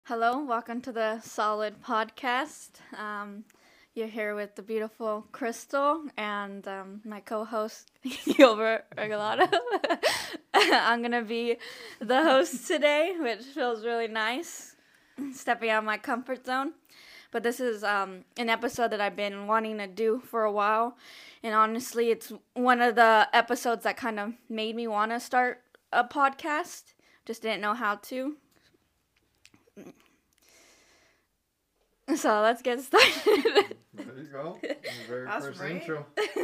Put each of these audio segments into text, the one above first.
Hello, welcome to the Solid Podcast. You're here with the beautiful Crystal and my co-host Gilbert Regalado. I'm gonna be the host today, which feels really nice, stepping out of my comfort zone. But this is an episode that I've been wanting to do for a while, and honestly, it's one of the episodes that kind of made me want to start a podcast. Just didn't know how to. So let's get started. There you go. The very That's first right. intro.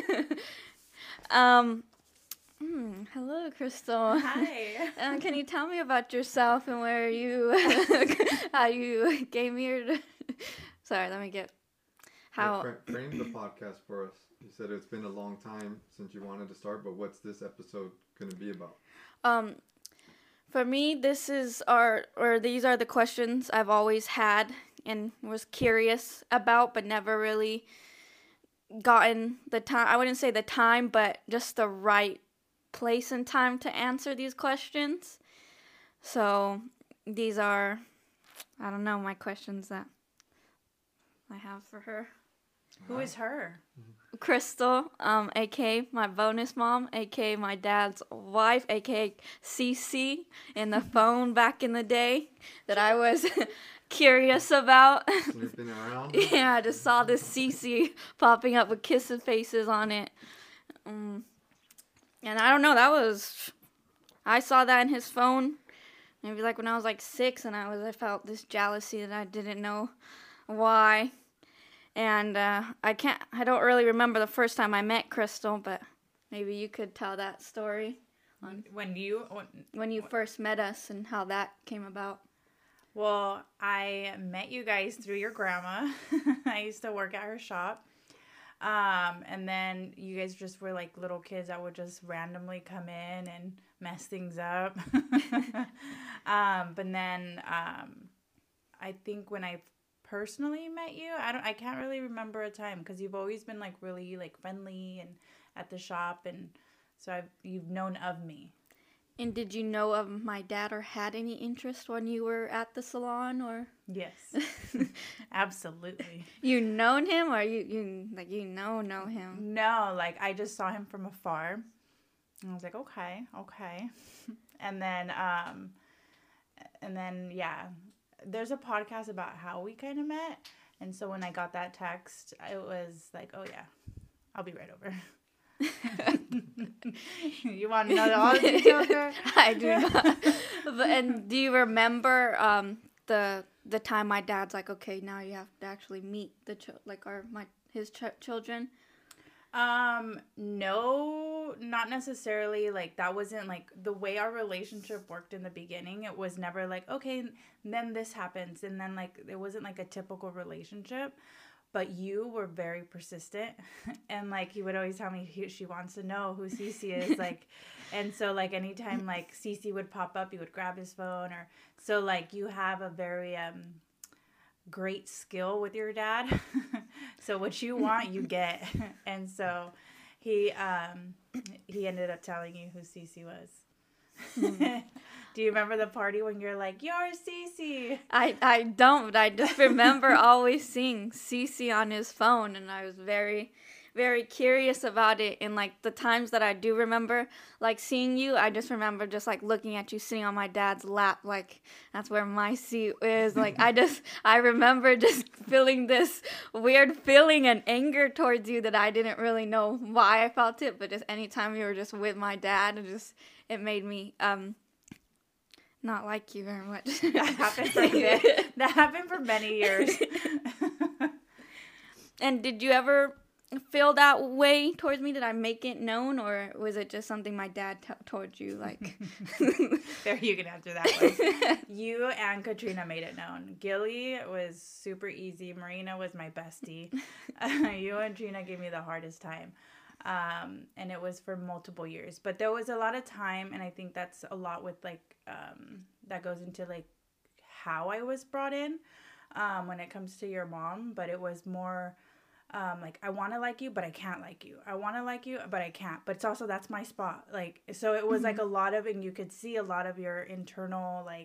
Hello, Crystal. Hi. Can you tell me about yourself and where you, how you came here to... Sorry, let me get... How... Frame the podcast for us. You said it's been a long time since you wanted to start, but what's this episode going to be about? For me, these are the questions I've always had and was curious about, but never really gotten the time. I wouldn't say the time, but just the right place and time to answer these questions. So these are, I don't know, my questions that I have for her. Who is her? Crystal, aka my bonus mom, aka my dad's wife, aka Cece, in the phone back in the day that I was curious about. Snooping around? Yeah, I just saw this Cece popping up with kissing faces on it. And I don't know, I saw that in his phone, maybe like when I was like 6, and I felt this jealousy that I didn't know why. And I don't really remember the first time I met Crystal, but maybe you could tell that story When you first met us and how that came about. Well, I met you guys through your grandma. I used to work at her shop. And then you guys just were like little kids that would just randomly come in and mess things up. But then I think when I personally met you, I can't really remember a time because you've always been like really like friendly and at the shop, and so you've known of me. And did you know of my dad or had any interest when you were at the salon, or? Yes. Absolutely. You known him, or you know him? No, like I just saw him from afar. And I was like, okay. And then yeah, there's a podcast about how we kind of met. And so when I got that text, it was like, oh yeah, I'll be right over. You want to know all the details there? I do not. And do you remember the time my dad's like, okay, now you have to actually meet his children? No, not necessarily. Like that wasn't like the way our relationship worked in the beginning. It was never like, okay, then this happens, and then like it wasn't like a typical relationship. But you were very persistent, and like he would always tell me she wants to know who Cece is, like, and so like anytime like Cece would pop up, he would grab his phone, or so like you have a very great skill with your dad. So what you want, you get, and so he ended up telling you who Cece was. Do you remember the party when you're like, you're Cece? I don't, but I just remember always seeing Cece on his phone, and I was very, very curious about it. And like the times that I do remember like seeing you, I just remember just like looking at you sitting on my dad's lap, like that's where my seat is. Like I remember just feeling this weird feeling and anger towards you that I didn't really know why I felt it, but just anytime you were just with my dad, it made me not like you very much. That happened for many years. And did you ever feel that way towards me? Did I make it known, or was it just something my dad told you? Like, there, you can answer that one. You and Katrina made it known. Gilly was super easy. Marina was my bestie. You and Trina gave me the hardest time. And it was for multiple years, but there was a lot of time, and I think that's a lot with like that goes into like how I was brought in when it comes to your mom. But it was more like, I want to like you, but I can't like you. I want to like you, but I can't. But it's also, that's my spot. Like, so it was like a lot of, and you could see a lot of your internal like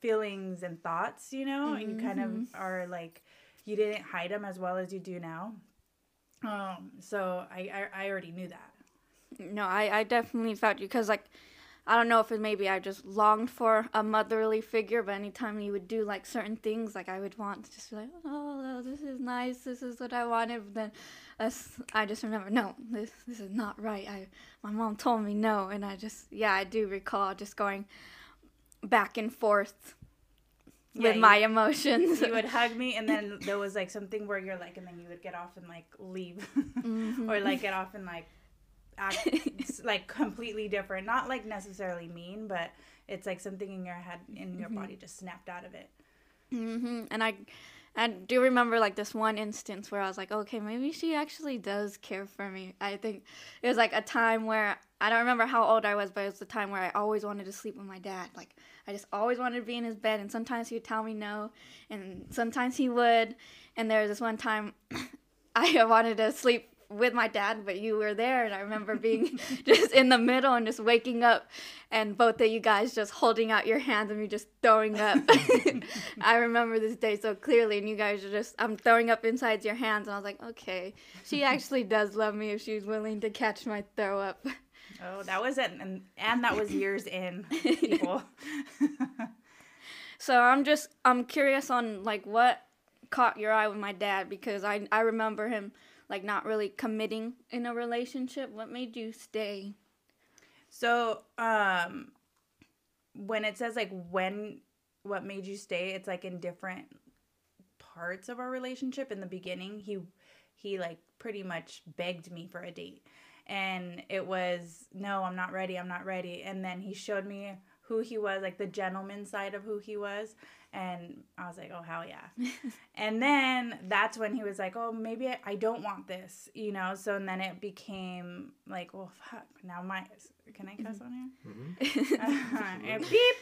feelings and thoughts, you know, you kind of are like, you didn't hide them as well as you do now. So I already knew that. No, I definitely felt you because, like, I don't know if it maybe I just longed for a motherly figure, but anytime he would do, like, certain things, like, I would want to just be like, oh, this is nice, this is what I wanted, but then I just remember, no, this is not right. My mom told me no, and I do recall just going back and forth with my emotions. You would hug me, and then there was, like, something where you're like, and then you would get off and, like, leave. Or, like, get off and, like, act like completely different, not like necessarily mean, but it's like something in your head, in your body, just snapped out of it. And I do remember, like, this one instance where I was like, okay, maybe she actually does care for me. I think it was like a time where I don't remember how old I was, but it was the time where I always wanted to sleep with my dad. Like, I just always wanted to be in his bed, and sometimes he would tell me no, and sometimes he would. And there was this one time I wanted to sleep with my dad, but you were there, and I remember being just in the middle and just waking up, and both of you guys just holding out your hands and me just throwing up. I remember this day so clearly, and you guys are just, I'm throwing up inside your hands, and I was like, okay, she actually does love me if she's willing to catch my throw up. Oh, that was it, and that was years in, people. So I'm curious on, like, what caught your eye with my dad, because I remember him, like, not really committing in a relationship. What made you stay? So, when it says, like, what made you stay, it's, like, in different parts of our relationship. In the beginning, he like, pretty much begged me for a date. And it was, no, I'm not ready. And then he showed me who he was, like, the gentleman side of who he was. And I was like, oh, hell yeah. And then that's when he was like, oh, maybe I don't want this, you know? So, and then it became like, well, fuck, now can I cuss on here?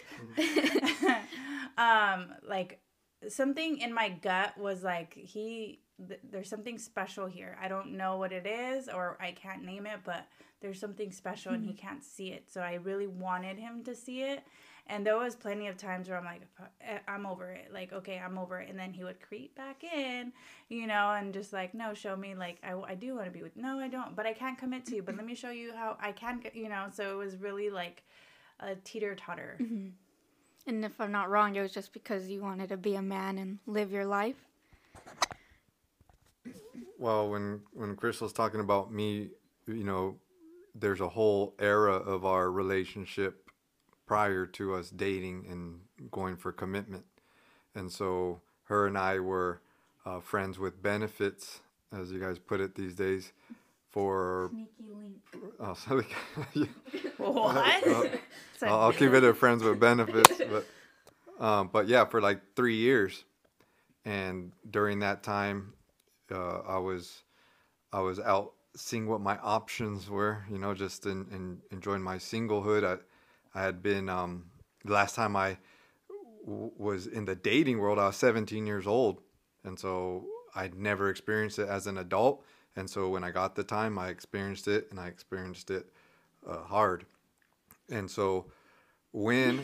Beep. Like, something in my gut was like, there's something special here. I don't know what it is, or I can't name it, but there's something special and he can't see it. So I really wanted him to see it. And there was plenty of times where I'm like, I'm over it. Like, okay, I'm over it. And then he would creep back in, you know, and just like, no, show me, like, I do want to be with, no, I don't, but I can't commit to you. But let me show you how I can, you know. So it was really like a teeter-totter. Mm-hmm. And if I'm not wrong, it was just because you wanted to be a man and live your life? Well, when Crystal's talking about me, you know, there's a whole era of our relationship prior to us dating and going for commitment. And so her and I were friends with benefits, as you guys put it these days, for... Sneaky link. Oh, so What? I'll keep it at friends with benefits. But yeah, for like 3 years. And during that time, I was out seeing what my options were, you know, just in enjoying my singlehood. I had been, the last time I was in the dating world, I was 17 years old. And so I'd never experienced it as an adult. And so when I got the time, I experienced it, and I experienced it hard. And so when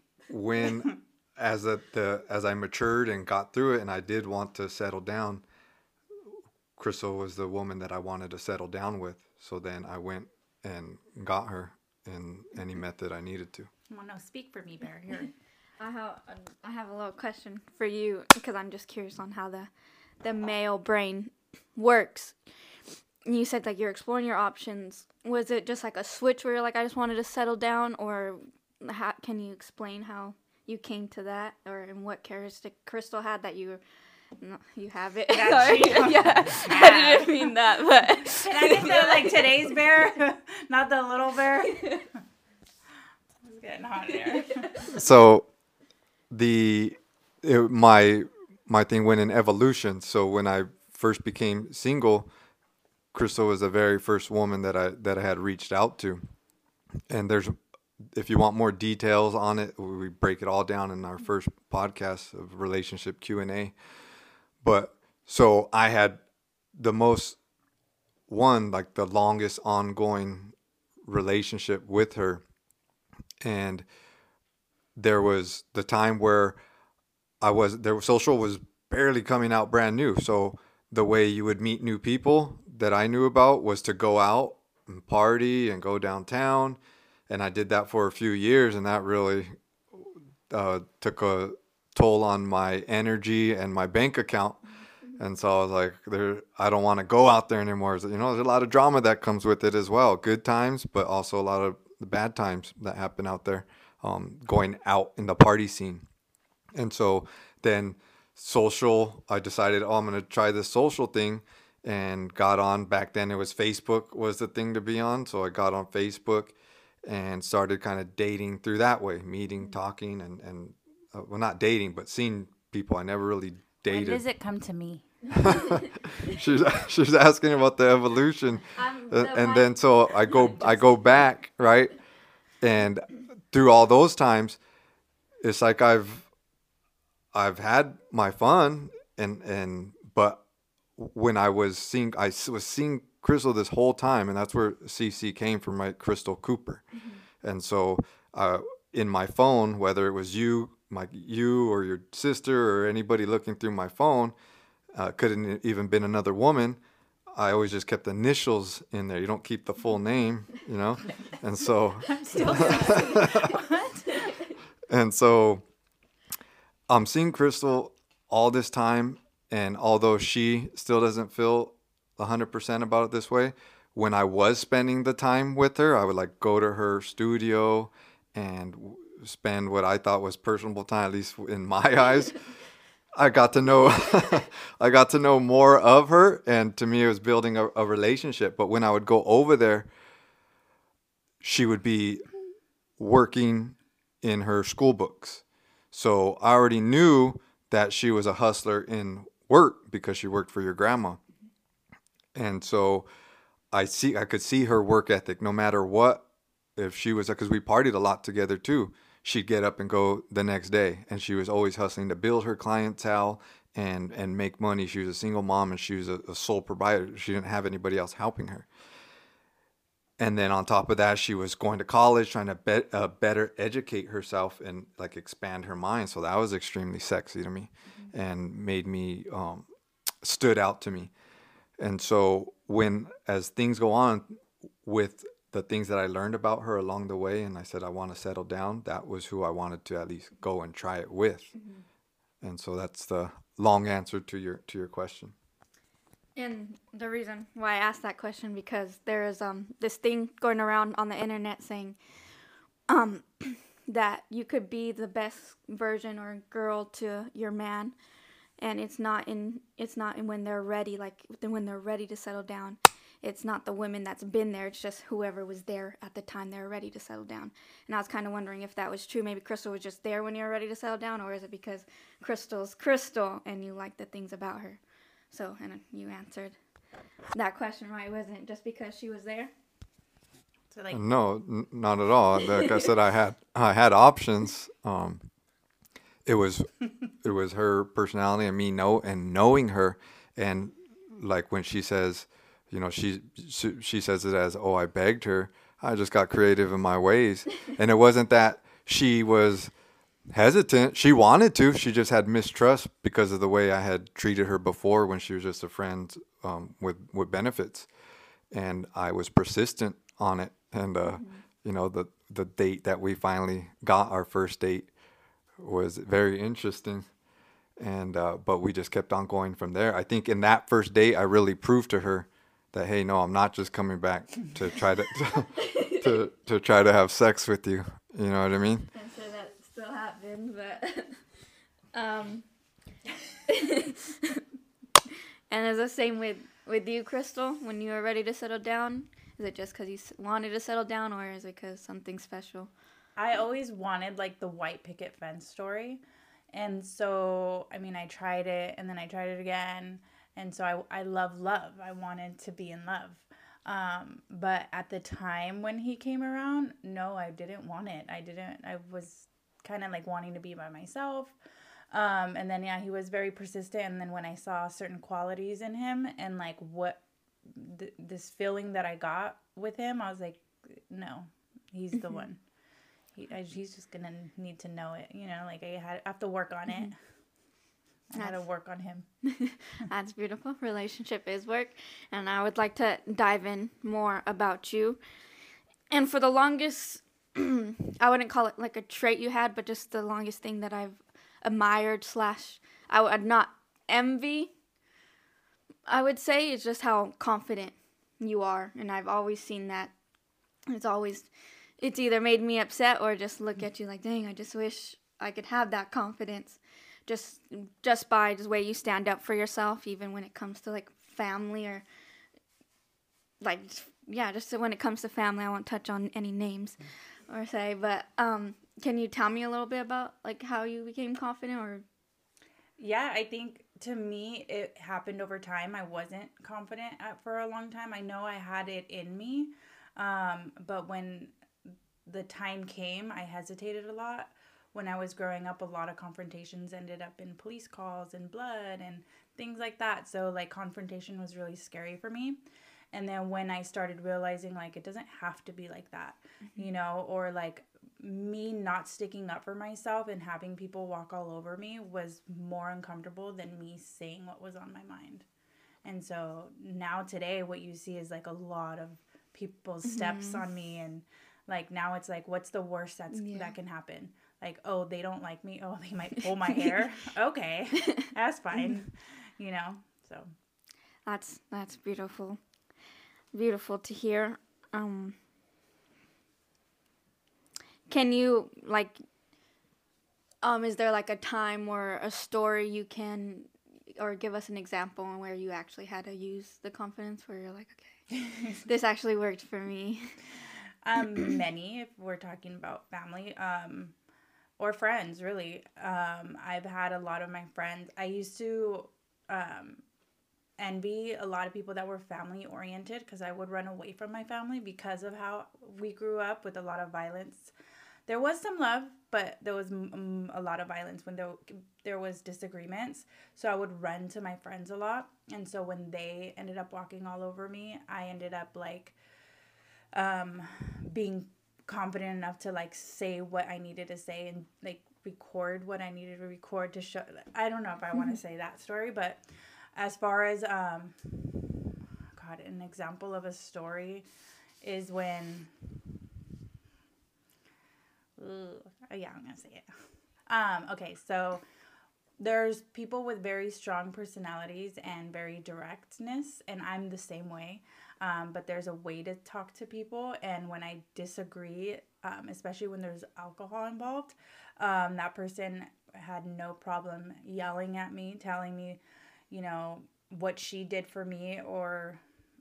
as I matured and got through it, and I did want to settle down, Crystal was the woman that I wanted to settle down with. So then I went and got her in any method I needed to. Well, no, speak for me, Bear. Here. I have a little question for you, because I'm just curious on how the male brain works. You said, like, you're exploring your options. Was it just like a switch where you're like, I just wanted to settle down, or can you explain how you came to that, or in what characteristic Crystal had that you have it? Yeah, I didn't mean that, but can I get the, like, today's Bear, not the little Bear? It's getting hot in here. So my thing went in evolution. So when I first became single, Crystal was the very first woman that I had reached out to. And if you want more details on it, we break it all down in our first podcast of relationship Q&A. But so I had the longest ongoing relationship with her. And there was the time where social was barely coming out brand new. So the way you would meet new people that I knew about was to go out and party and go downtown. And I did that for a few years, and that really took a toll on my energy and my bank account. And so I was like, I don't want to go out there anymore. You know, there's a lot of drama that comes with it as well. Good times, but also a lot of the bad times that happen out there, going out in the party scene. And so then social, I decided, I'm going to try this social thing, and got on. Back then it was Facebook was the thing to be on. So I got on Facebook and started kind of dating through that way, meeting, talking, and well, not dating, but seeing people. I never really dated. When does it come to me? she's asking about the evolution, and then so I go back, right, and through all those times, it's like I've had my fun, and but when I was seeing Crystal this whole time, and that's where CC came from, right? Crystal Cooper. And so in my phone, whether it was you or your sister or anybody looking through my phone, couldn't even been another woman. I always just kept initials in there. You don't keep the full name, you know? And so I'm still what? and so I'm seeing Crystal all this time, and although she still doesn't feel 100% about it this way, when I was spending the time with her, I would like go to her studio and spend what I thought was personable time, at least in my eyes. I got to know more of her, and to me it was building a relationship. But when I would go over there, she would be working in her school books. So I already knew that she was a hustler in work because she worked for your grandma. And so I could see her work ethic no matter what. If she was, because we partied a lot together too, she'd get up and go the next day, and she was always hustling to build her clientele and make money. She was a single mom, and she was a sole provider. She didn't have anybody else helping her. And then on top of that, she was going to college, trying to better educate herself and like expand her mind. So that was extremely sexy to me, and made me stood out to me. And so as things go on with the things that I learned about her along the way, and I said I want to settle down, that was who I wanted to at least go and try it with. And so that's the long answer to your question. And the reason why I asked that question, because there is this thing going around on the internet saying that you could be the best version or girl to your man, and it's not in when they're ready, like when they're ready to settle down. It's not the women that's been there. It's just whoever was there at the time they were ready to settle down. And I was kind of wondering if that was true. Maybe Crystal was just there when you were ready to settle down, or is it because Crystal's Crystal and you like the things about her? So, and you answered that question right. Wasn't it just because she was there? So like, No, not at all. Like I said, I had options. It was her personality and me knowing her, and like when she says, you know, she says it as, oh, I begged her. I just got creative in my ways, and it wasn't that she was hesitant. She wanted to. She just had mistrust because of the way I had treated her before when she was just a friend with benefits, and I was persistent on it. And you know, the date that we finally got, our first date, was very interesting. And but we just kept on going from there. I think in that first date, I really proved to her that, hey, no, I'm not just coming back to try to try to have sex with you. You know what I mean? I'm sure that still happened, but and it's the same with you, Crystal. When you were ready to settle down, is it just because you wanted to settle down, or is it because something special? I always wanted like the white picket fence story. And so, I mean, I tried it, and then I tried it again. And so I love love. I wanted to be in love. But at the time when he came around, no, I didn't want it. I was kind of like wanting to be by myself. And then, yeah, he was very persistent. And then when I saw certain qualities in him and like what this feeling that I got with him, I was like, no, he's the one. He's just gonna need to know it, you know. Like I have to work on it. I had to work on him. That's beautiful. Relationship is work, and I would like to dive in more about you. And for the longest, I wouldn't call it like a trait you had, but just the longest thing that I've admired / I would not envy, I would say, is just how confident you are. And I've always seen that. It's either made me upset or just look at you like, dang, I just wish I could have that confidence. Just by the way you stand up for yourself, even when it comes to like family or like, yeah, just when it comes to family. I won't touch on any names or say, but can you tell me a little bit about like how you became confident? Or Yeah, I think to me it happened over time. I wasn't confident for a long time. I know I had it in me, but when the time came, I hesitated a lot. When I was growing up, a lot of confrontations ended up in police calls and blood and things like that. So like confrontation was really scary for me. And then when I started realizing like it doesn't have to be like that, you know, or like me not sticking up for myself and having people walk all over me was more uncomfortable than me saying what was on my mind. And so now today what you see is like a lot of people's steps on me, and like now it's like, what's the worst that can happen? Like, oh, they don't like me. Oh, they might pull my hair. Okay, that's fine. You know, so. That's beautiful. Beautiful to hear. Can you, like, is there, like, a time or a story you can, or give us an example where you actually had to use the confidence where you're like, okay, this actually worked for me? Many, if we're talking about family, or friends, really. I've had a lot of my friends. I used to envy a lot of people that were family oriented, because I would run away from my family because of how we grew up with a lot of violence. There was some love, but there was a lot of violence when there was disagreements. So I would run to my friends a lot. And so when they ended up walking all over me, I ended up like being confident enough to like say what I needed to say and like record what I needed to record to show. I don't know if I want to say that story, but as far as an example of a story is when I'm gonna say it. Okay, so there's people with very strong personalities and very directness, and I'm the same way. But there's a way to talk to people, and when I disagree, especially when there's alcohol involved, that person had no problem yelling at me, telling me, you know, what she did for me, or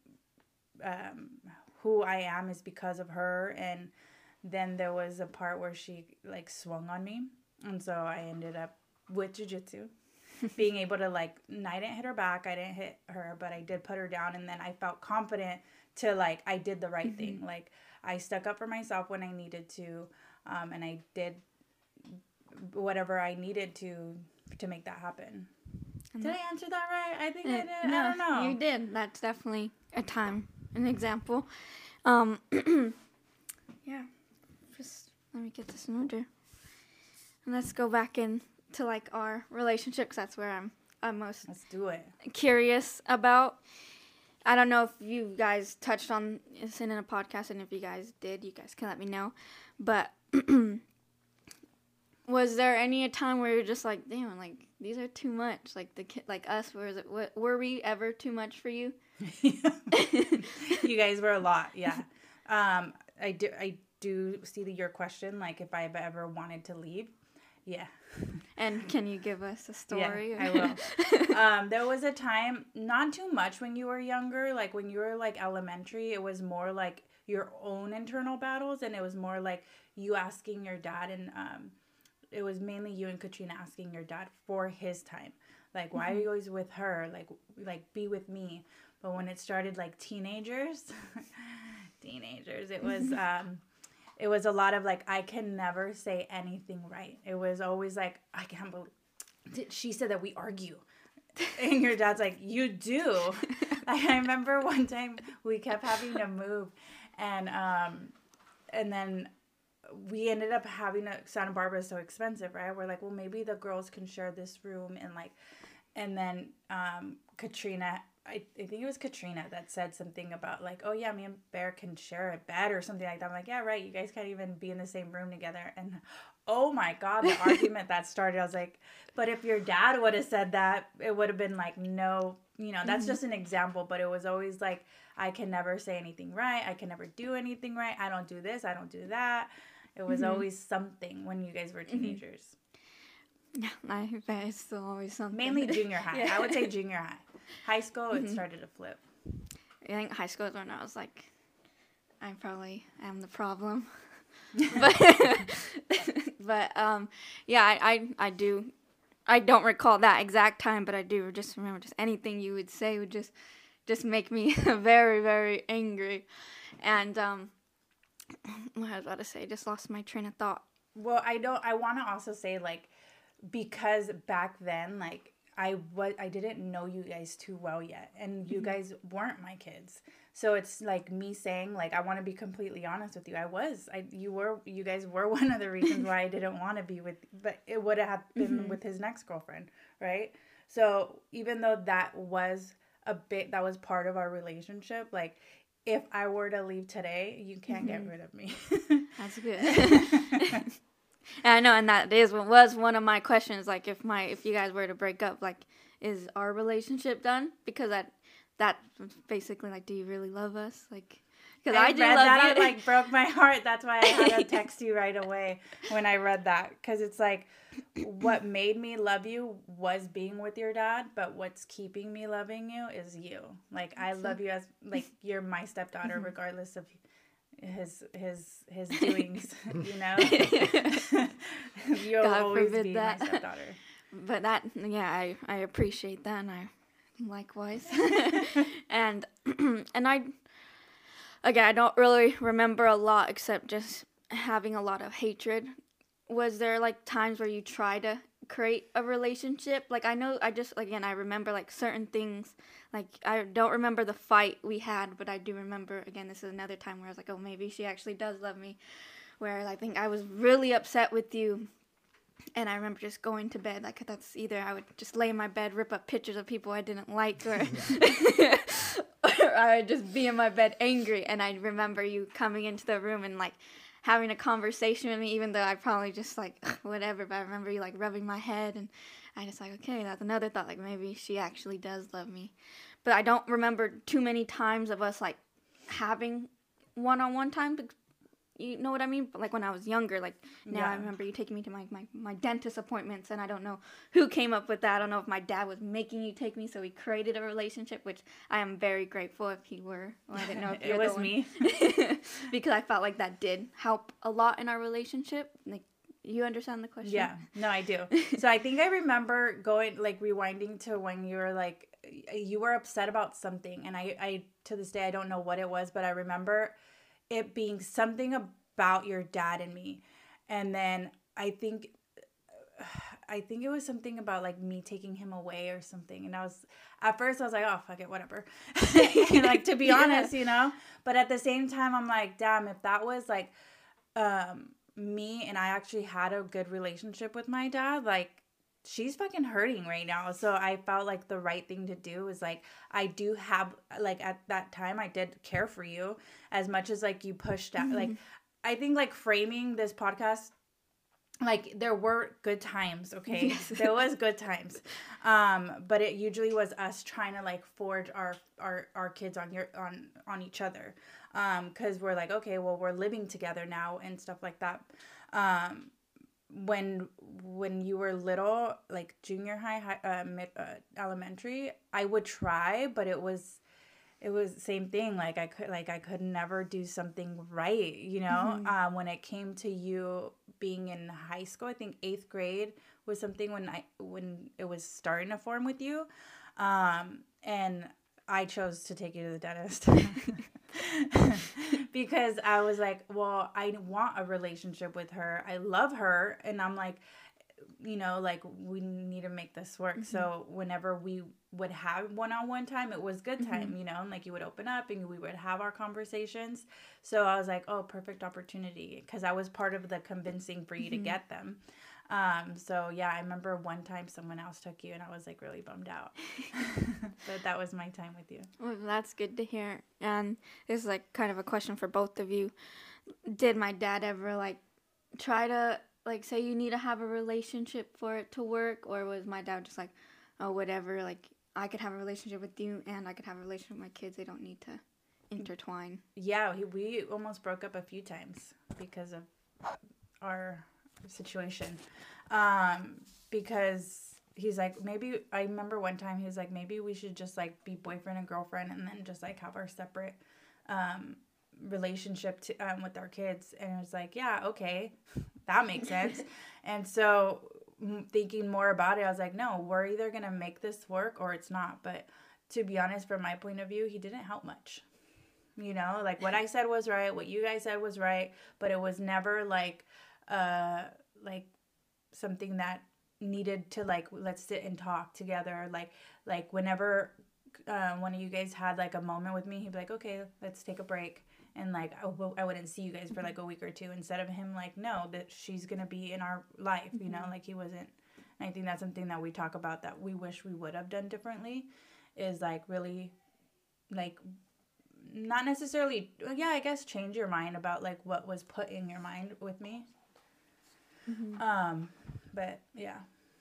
who I am is because of her. And then there was a part where she like swung on me, and so I ended up with jiu-jitsu. Being able to like, I didn't hit her back, I didn't hit her, but I did put her down, and then I felt confident to like, I did the right thing. Like I stuck up for myself when I needed to, and I did whatever I needed to make that happen. Did I answer that right? I think I did. No, I don't know. You did. That's definitely an example. Yeah. Just let me get this in order. And let's go back into like our relationship, 'cause that's where I'm most Let's do it. curious about. I don't know if you guys touched on this in a podcast, and if you guys did, you guys can let me know. But was there any a time where you're just like, damn, like these are too much, like like us? Were we ever too much for you? You guys were a lot, yeah. I do see your question, like if I've ever wanted to leave. Yeah. And can you give us a story? Yeah, I will. There was a time, not too much when you were younger, like when you were like elementary, it was more like your own internal battles, and it was more like you asking your dad, and it was mainly you and Katrina asking your dad for his time. Like, why are you always with her? Like be with me. But when it started like teenagers, it was a lot of like, I can never say anything right. It was always like, I can't believe she said that we argue. And your dad's like, you do. I remember one time we kept having to move, and then we ended up having Santa Barbara is so expensive, right? We're like, well, maybe the girls can share this room, and like, and then Katrina, I think it was Katrina that said something about like, oh yeah, me and Bear can share a bed or something like that. I'm like, yeah, right. You guys can't even be in the same room together. And oh my God, the argument that started. I was like, but if your dad would have said that, it would have been like, no, you know, that's just an example. But it was always like, I can never say anything right. I can never do anything right. I don't do this. I don't do that. It was always something when you guys were teenagers. Yeah, I bet it's still always something. Mainly junior high. Yeah. I would say junior high. High school, it started to flip. I think high school is when I was like, I probably am the problem. but yeah, I do. I don't recall that exact time, but I do just remember just anything you would say would just make me very, very angry. And what I was about to say, just lost my train of thought. Well, I want to also say, like, because back then, like, I didn't know you guys too well yet, and you guys weren't my kids. So it's like me saying, like, I want to be completely honest with you. You guys were one of the reasons why I didn't want to be with, but it would have been with his next girlfriend, right? So even though that was part of our relationship, like, if I were to leave today, you can't get rid of me. That's good. And I know, and that was one of my questions. Like, if you guys were to break up, like, is our relationship done? Because that basically, like, do you really love us? Like, because I do read love that, you. it like broke my heart. That's why I had to text you right away when I read that, because it's like, what made me love you was being with your dad, but what's keeping me loving you is you. Like, I love you as, like, you're my stepdaughter, regardless of his doings, you know. You'll God always forbid be that. my stepdaughter. But that, yeah, I appreciate that, and I likewise. and I don't really remember a lot except just having a lot of hatred. Was there like times where you try to create a relationship? Like, I know, I remember like certain things. Like, I don't remember the fight we had, but I do remember, again, this is another time where I was like, oh, maybe she actually does love me. Where I think I was really upset with you. And I remember just going to bed. Like, that's either I would just lay in my bed, rip up pictures of people I didn't like, or I would just be in my bed angry. And I remember you coming into the room and, like, having a conversation with me, even though I probably just, like, whatever. But I remember you, like, rubbing my head. And I just, like, okay, that's another thought. Like, maybe she actually does love me. But I don't remember too many times of us, like, having one-on-one time. You know what I mean? But like, when I was younger, like, now I remember you taking me to my dentist appointments, and I don't know who came up with that. I don't know if my dad was making you take me, so he created a relationship, which I am very grateful if he were. Well, I didn't know if it was me. Because I felt like that did help a lot in our relationship. Like, you understand the question? Yeah, no, I do. So I think I remember rewinding to when you were like, you were upset about something, and I to this day I don't know what it was, but I remember it being something about your dad and me. And then I think it was something about like me taking him away or something. And at first I was like, oh, fuck it, whatever. Like, to be honest, you know, but at the same time, I'm like, damn, if that was like, me and I actually had a good relationship with my dad, like, she's fucking hurting right now. So I felt like the right thing to do was, like, I do have, like, at that time I did care for you as much as, like, you pushed out. Like, I think, like, framing this podcast, like, there were good times, okay? Yes. There was good times. But it usually was us trying to, like, forge our kids on each other. 'Cause we're like, okay, well, we're living together now and stuff like that. When you were little, like junior high, elementary, I would try, but it was the same thing. Like, I could never do something right, you know. When it came to you being in high school, I think 8th grade was something when it was starting to form with you, and I chose to take you to the dentist. Because I was like, well, I want a relationship with her. I love her. And I'm like, you know, like, we need to make this work. So whenever we would have one-on-one time, it was good time, you know, and like, you would open up and we would have our conversations. So I was like, oh, perfect opportunity, because I was part of the convincing for you to get them. So yeah, I remember one time someone else took you and I was like really bummed out. But that was my time with you. Well, that's good to hear. And this is like kind of a question for both of you. Did my dad ever like try to like say you need to have a relationship for it to work, or was my dad just like, oh, whatever, like I could have a relationship with you and I could have a relationship with my kids, they don't need to intertwine? Yeah, we almost broke up a few times because of our situation. Because he's like, maybe, I remember one time he was like, maybe we should just like be boyfriend and girlfriend and then just like have our separate relationship with our kids. And it was like, yeah, okay, that makes sense. And so thinking more about it, I was like, no, we're either gonna make this work or it's not. But to be honest, from my point of view, he didn't help much. You know, like, what I said was right, what you guys said was right, but it was never like something that needed to like, let's sit and talk together. Like whenever one of you guys had like a moment with me, he'd be like, okay, let's take a break. And like, I wouldn't see you guys for like a week or two, instead of him like, no, that she's gonna be in our life, you know, like he wasn't. And I think that's something that we talk about that we wish we would have done differently, is like really like, not necessarily, yeah, I guess change your mind about like what was put in your mind with me. But yeah.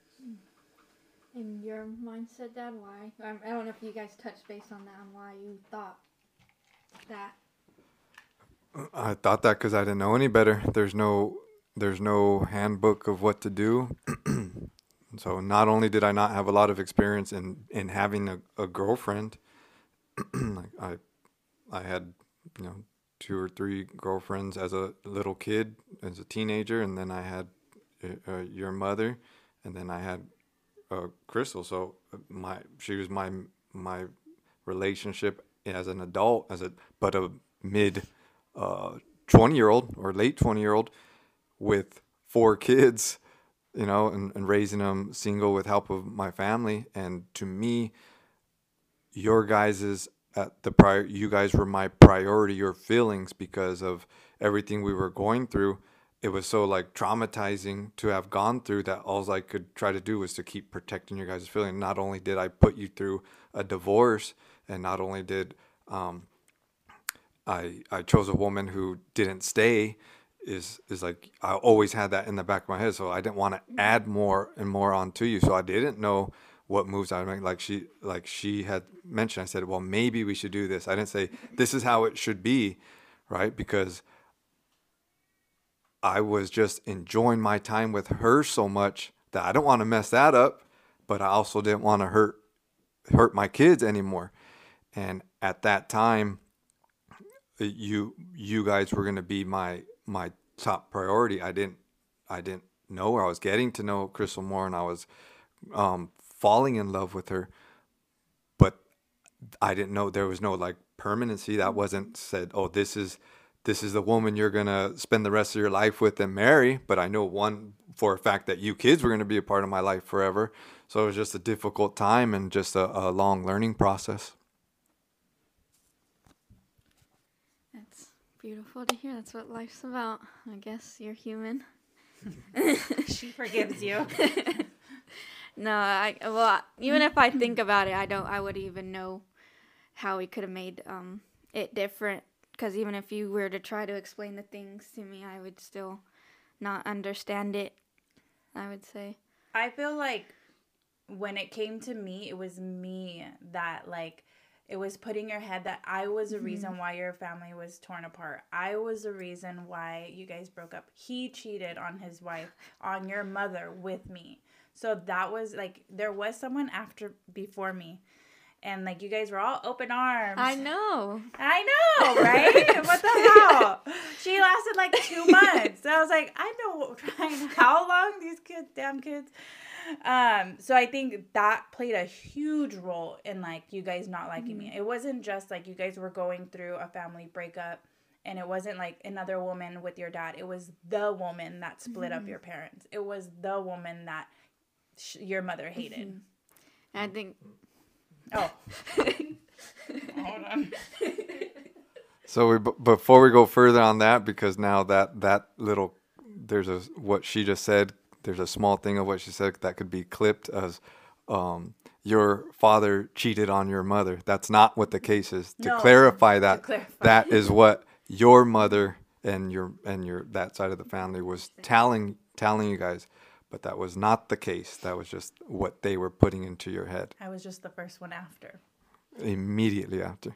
In your mindset, Dad, why? I don't know if you guys touched base on that, on why you thought that. I thought that because I didn't know any better. There's no handbook of what to do. So not only did I not have a lot of experience in having a girlfriend, like I had, you know, 2 or 3 girlfriends as a little kid, as a teenager, and then I had your mother, and then I had Crystal. So she was my relationship as an adult, but a mid 20-year-old or late 20-year-old with 4 kids, you know, and raising them single with help of my family. And to me, you guys were my priority, your feelings, because of everything we were going through. It was so like traumatizing to have gone through that. All I could try to do was to keep protecting your guys' feelings. Not only did I put you through a divorce, and not only did I chose a woman who didn't stay, is like, I always had that in the back of my head. So I didn't want to add more and more onto you. So I didn't know what moves I would make. Like she had mentioned, I said, well, maybe we should do this. I didn't say this is how it should be, right? Because I was just enjoying my time with her so much that I don't want to mess that up, but I also didn't want to hurt my kids anymore. And at that time, you guys were going to be my top priority. I didn't know her. I was getting to know Crystal more, and I was falling in love with her, but I didn't know there was no like permanency. That wasn't said, oh, this is the woman you're going to spend the rest of your life with and marry. But I know one for a fact that you kids were going to be a part of my life forever. So it was just a difficult time and just a long learning process. That's beautiful to hear. That's what life's about. I guess you're human. She forgives you. No, even if I think about it, I wouldn't even know how we could have made it different. Because even if you were to try to explain the things to me, I would still not understand it, I would say. I feel like when it came to me, it was me that, like, it was putting your head that I was the reason why your family was torn apart. I was the reason why you guys broke up. He cheated on his wife, on your mother, with me. So that was, like, there was someone before me. And, like, you guys were all open arms. I know, right? What the hell? She lasted, like, 2 months. So I was like, I know how long these damn kids. So I think that played a huge role in, like, you guys not liking me. It wasn't just, like, you guys were going through a family breakup And it wasn't like another woman with your dad. It was the woman that split up your parents. It was the woman that your mother hated. I think. Oh. Hold on. So before we go further on that, because now that little, what she just said, there's a small thing of what she said that could be clipped as, your father cheated on your mother. That's not what the case is. To clarify that, that is what your mother and your that side of the family was telling you guys, but that was not the case. That was just what they were putting into your head. I was just the first one after. Immediately after.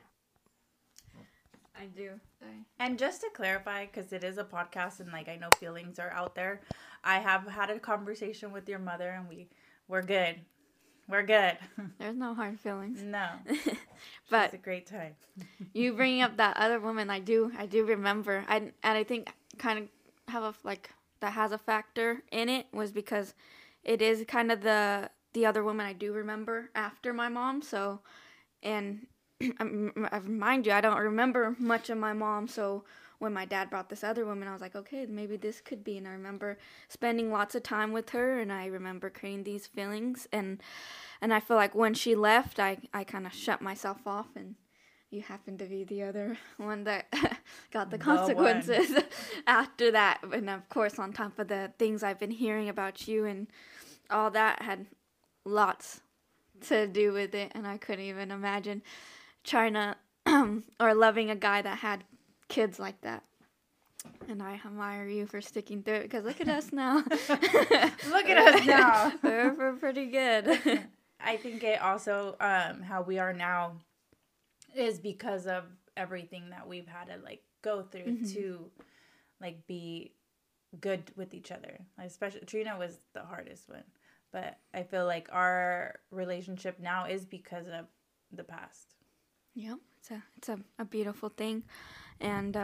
I do. And just to clarify, because it is a podcast and like I know feelings are out there, I have had a conversation with your mother and we're good. We're good. There's no hard feelings. No. But it's a great time. You bringing up that other woman, I do remember. And I think kind of have that has a factor in it was because it is kind of the other woman I do remember after my mom. So, and mind you, I don't remember much of my mom. So when my dad brought this other woman, I was like, okay, maybe this could be. And I remember spending lots of time with her, and I remember creating these feelings. And I feel like when she left, I kind of shut myself off, and you happened to be the other one that got the consequences after that. And of course, on top of the things I've been hearing about you and all that had lots to do with it. And I couldn't even imagine trying to or loving a guy that had kids like that. And I admire you for sticking through it, because look at us now. Look at us now. We're pretty good. I think it also, how we are now is because of everything that we've had to like go through to like be good with each other. Like, especially Trina was the hardest one, but I feel like our relationship now is because of the past. Yep, it's a beautiful thing. And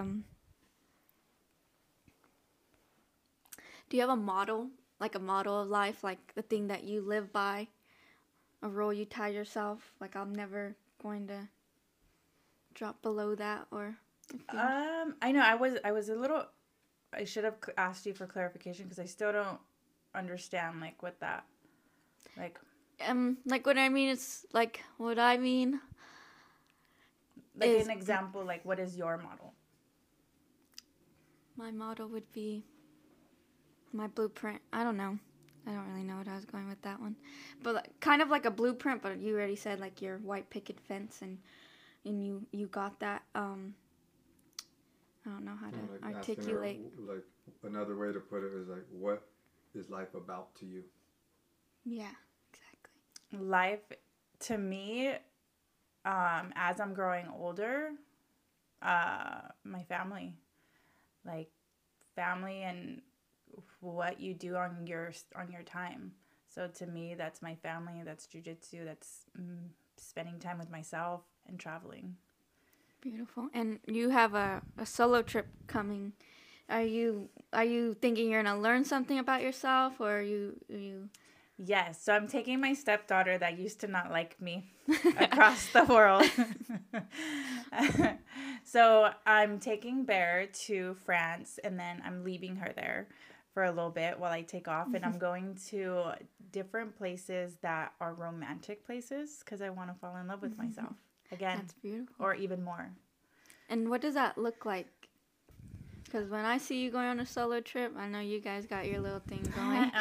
do you have a model, like a model of life, like the thing that you live by, a rule you tie yourself, like I'm never going to drop below that? Or I know I was a little, I should have asked you for clarification because I still don't understand like what that like what I mean is like what I mean like is, an example, like what is your model? My model would be my blueprint. I don't know. I don't really know what I was going with that one. But like, kind of like a blueprint, but you already said like your white picket fence and you got that. I don't know how to like articulate. Like another way to put it is like, what is life about to you? Yeah, exactly. Life to me, as I'm growing older, my family, like family and what you do on your time. So to me, that's my family. That's jiu-jitsu. That's spending time with myself and traveling. Beautiful. And you have a solo trip coming. Are you thinking you're gonna learn something about yourself, or are you? Yes. So I'm taking my stepdaughter that used to not like me across the world. So I'm taking Bear to France, and then I'm leaving her there for a little bit while I take off. And I'm going to different places that are romantic places because I want to fall in love with myself again. That's beautiful. Or even more. And what does that look like? Because when I see you going on a solo trip, I know you guys got your little thing going.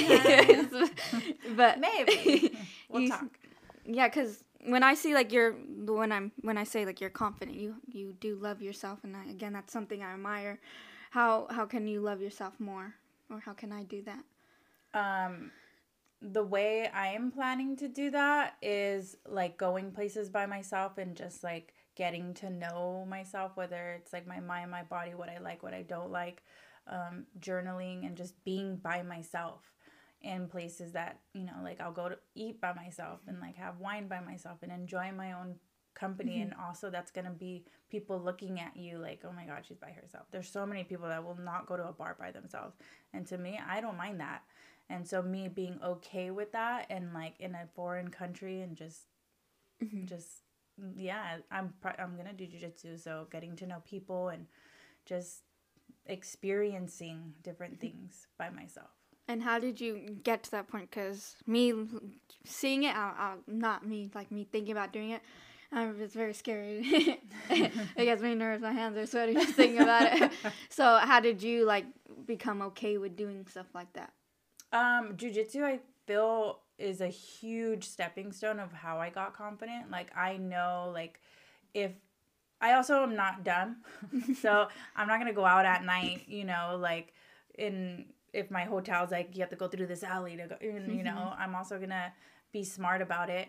But maybe we'll talk. Yeah, because when I see like when I say like you're confident, you do love yourself, and again that's something I admire. How can you love yourself more, or how can I do that? The way I am planning to do that is like going places by myself and just like getting to know myself, whether it's like my mind, my body, what I like, what I don't like, journaling and just being by myself in places that, you know, like I'll go to eat by myself and like have wine by myself and enjoy my own company. And also that's going to be people looking at you like, oh my God, she's by herself. There's so many people that will not go to a bar by themselves. And to me, I don't mind that. And so me being okay with that and like in a foreign country and just yeah, I'm going to do jiu-jitsu. So getting to know people and just experiencing different things by myself. And how did you get to that point? Because me seeing it, not me, like me thinking about doing it, it's very scary. It gets me nervous. My hands are sweaty just thinking about it. So how did you like become okay with doing stuff like that? Jiu-jitsu, I feel, is a huge stepping stone of how I got confident. Like, I know, like, if I also am not dumb, so I'm not gonna go out at night, you know, like if my hotel's like you have to go through this alley to go, you know, I'm also gonna be smart about it.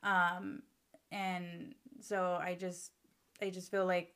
And so I just feel like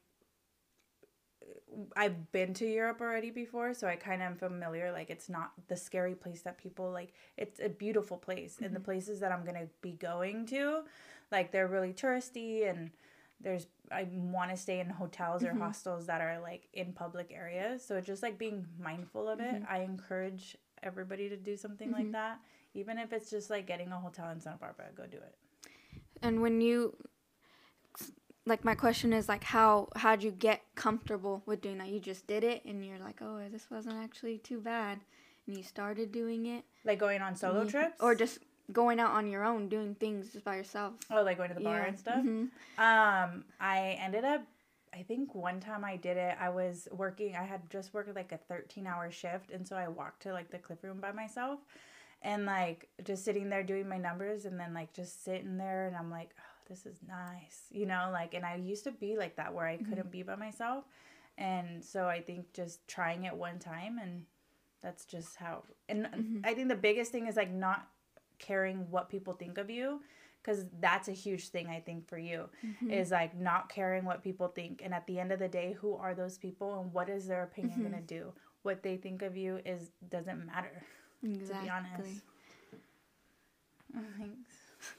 I've been to Europe already before, so I kind of am familiar. Like, it's not the scary place that people like. It's a beautiful place, and the places that I'm gonna be going to, like, they're really touristy, and I want to stay in hotels or hostels that are like in public areas. So just like being mindful of it. I encourage everybody to do something like that, even if it's just like getting a hotel in Santa Barbara. Go do it. And when you, like, my question is, like, how'd you get comfortable with doing that? You just did it, and you're like, oh, this wasn't actually too bad, and you started doing it? Like going on solo trips? Or just going out on your own, doing things just by yourself? Oh, like going to the bar and stuff? I ended up, I think one time I did it, I was working, I had just worked like a 13-hour shift, and so I walked to like the cliff room by myself, and like just sitting there doing my numbers, and then like just sitting there, and I'm like, oh, this is nice, you know, like, and I used to be like that where I couldn't be by myself, and so I think just trying it one time, and that's just how, and I think the biggest thing is like not caring what people think of you, because that's a huge thing, I think, for you, is like not caring what people think, and at the end of the day, who are those people, and what is their opinion gonna do? What they think of you doesn't matter. Exactly. To be honest. Oh, thanks.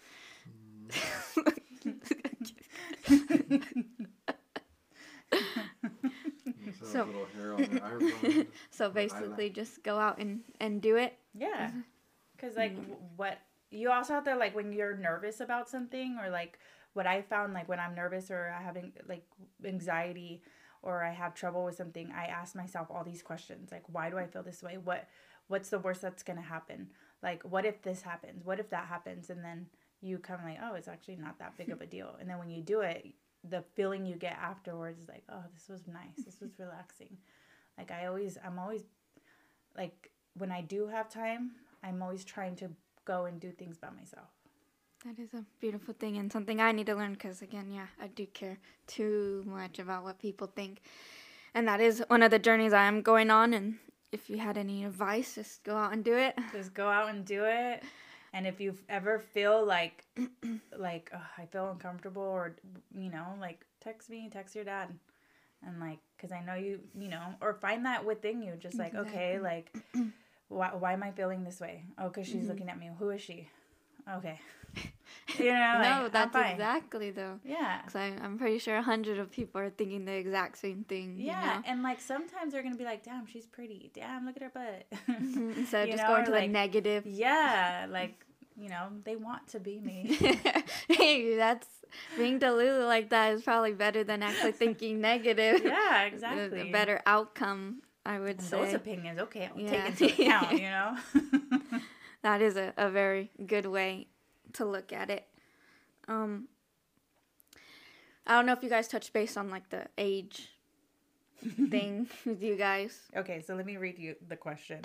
So basically just go out and do it. Yeah, because like what you also have to, like, when you're nervous about something, or like what I found, like when I'm nervous or I have like anxiety or I have trouble with something, I ask myself all these questions, like, why do I feel this way? What's the worst that's gonna happen? Like, what if this happens? What if that happens? And then you come like, oh, it's actually not that big of a deal. And then when you do it, the feeling you get afterwards is like, oh, this was nice. This was relaxing. Like, I'm always, like, when I do have time, I'm always trying to go and do things by myself. That is a beautiful thing, and something I need to learn, because, again, I do care too much about what people think. And that is one of the journeys I am going on, and if you had any advice, just go out and do it. Just go out and do it. And if you ever feel like I feel uncomfortable, or, you know, like, text me, text your dad. And, like, because I know you know, or find that within you, just like, okay, like, why am I feeling this way? Oh, because she's looking at me. Who is she? Okay. You know, no, like, that's exactly, though. Yeah. Because I'm pretty sure 100 of people are thinking the exact same thing. Yeah, you know? and, like, sometimes they're going to be like, damn, she's pretty. Damn, look at her butt. Instead of just going to the negative. Yeah, like, you know, they want to be me. Hey, that's, being delulu like that is probably better than actually thinking negative. Yeah, exactly. A better outcome, I would say. Those opinions, okay, I'll take into account, you know? That is a very good way to look at it. I don't know if you guys touched base on, like, the age thing with you guys. Okay, so let me read you the question.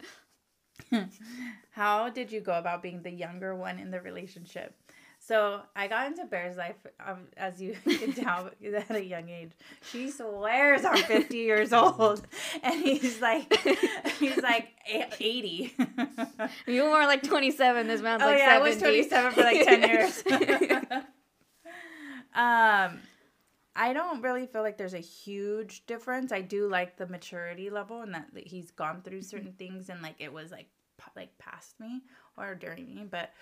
How did you go about being the younger one in the relationship? So I got into Bear's life, as you can tell, at a young age. She swears I'm 50 years old, and he's like 80. You were like 27. This man's like 70. I was 27 for like 10 years. I don't really feel like there's a huge difference. I do like the maturity level, and that he's gone through certain things, and like it was like past me or during me, but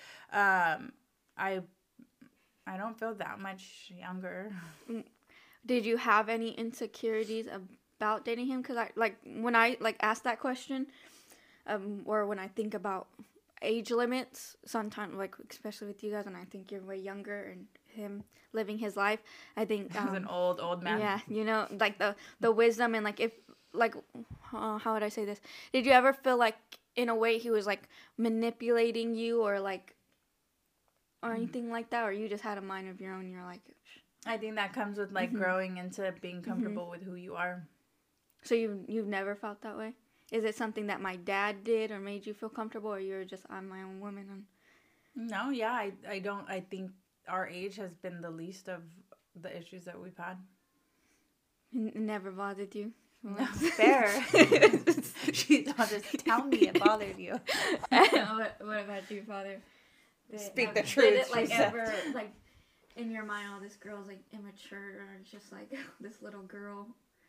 I don't feel that much younger. Did you have any insecurities about dating him? Because when I asked that question, or when I think about age limits sometimes, like especially with you guys, and I think you're way younger, and him living his life. I think He's an old man. yeah, like the wisdom and like if like how would I say this? Did you ever feel like in a way he was like manipulating you or like or anything like that, or you just had a mind of your own? You're like, I think that comes with like growing into being comfortable with who you are. so you've never felt that way? Is it something that my dad did or made you feel comfortable, or you're just I'm my own woman? And No, yeah, I don't. I think our age has been the least of the issues that we've had. it never bothered you? No, fair. She don't just tell me it bothered you. what about you, Father? Speak the Did truth. it like she said. ever like in your mind? Oh, this girl's like immature, or it's just like this little girl.